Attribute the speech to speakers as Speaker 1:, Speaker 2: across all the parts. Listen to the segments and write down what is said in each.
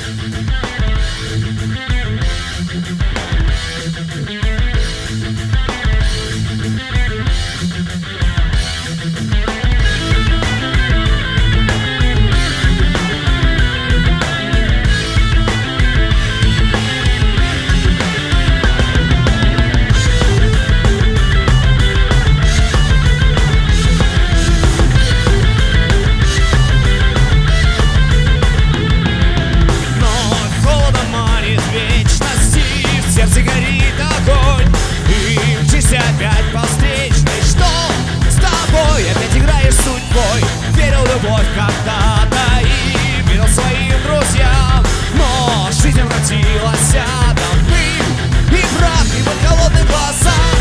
Speaker 1: любовь когда-то и верил своим друзьям, но жизнь обратилась до пыль и прах, и под холодным глазам.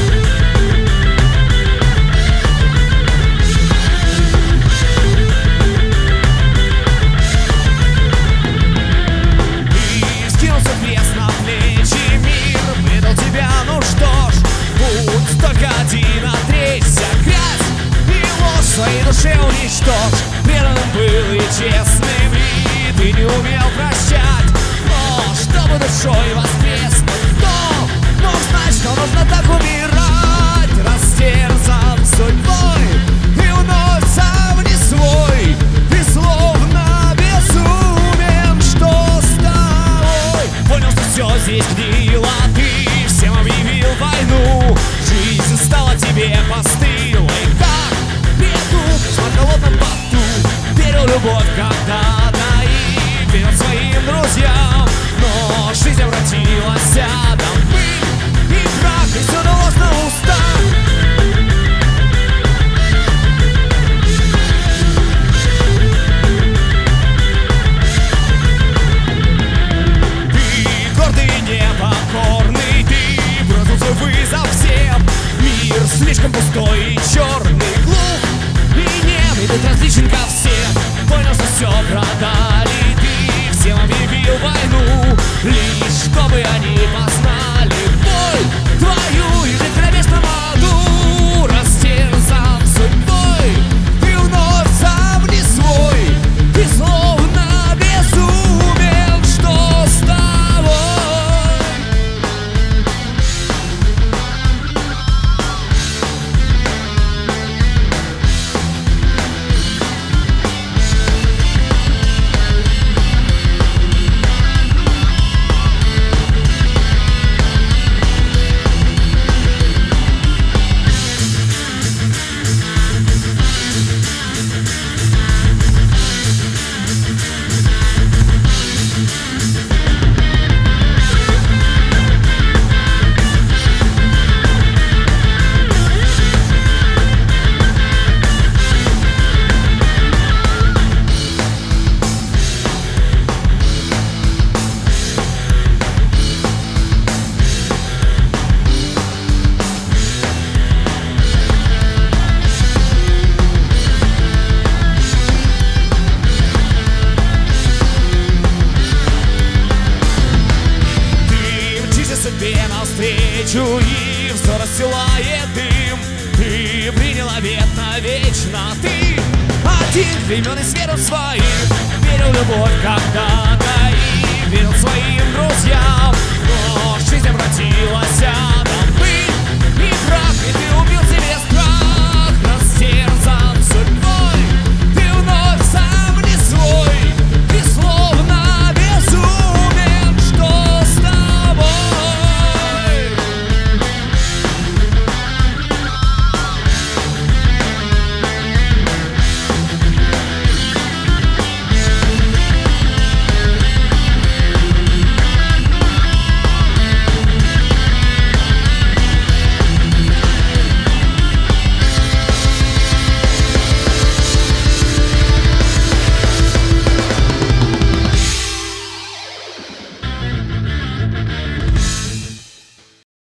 Speaker 1: И скинулся крест на плечи, мир предал тебя, ну что ж, путь только один, отречься, грязь и ложь в своей душе уничтожь. Преданным был и честным, и ты не умел прощать, но чтобы душой воскреснуть, кто мог знать, что нужно так умирать? Растерзан судьбой и вновь сам не свой, ты словно безумен, что с тобой? Понял, что все здесь гнило, ты всем объявил войну, жизнь стала тебе постылой, как петух в холодном поту. Верил любовь когда-то и верил своим друзьям, но жизнь обратилась до пыль и прах, и все далось на уста. Ты гордый и непокорный, ты бросил свой вызов всем. Мир слишком пустой и черный, глух и нем, и безразличен ко всем. Понял, что все продали, ты всем объявил войну, лишь чтобы они познали боль твою и жить в кромешном аду. Растерзан судьбой, ты вновь сам не свой, ты словно безумен, что с тобой? Навстречу и взор расстилает дым. Ты принял обет навечно, ты один времен и сферу своих. Верил в любовь когда-то и верил своим друзьям, но жизнь обратилась до пыль и прах, и ты убил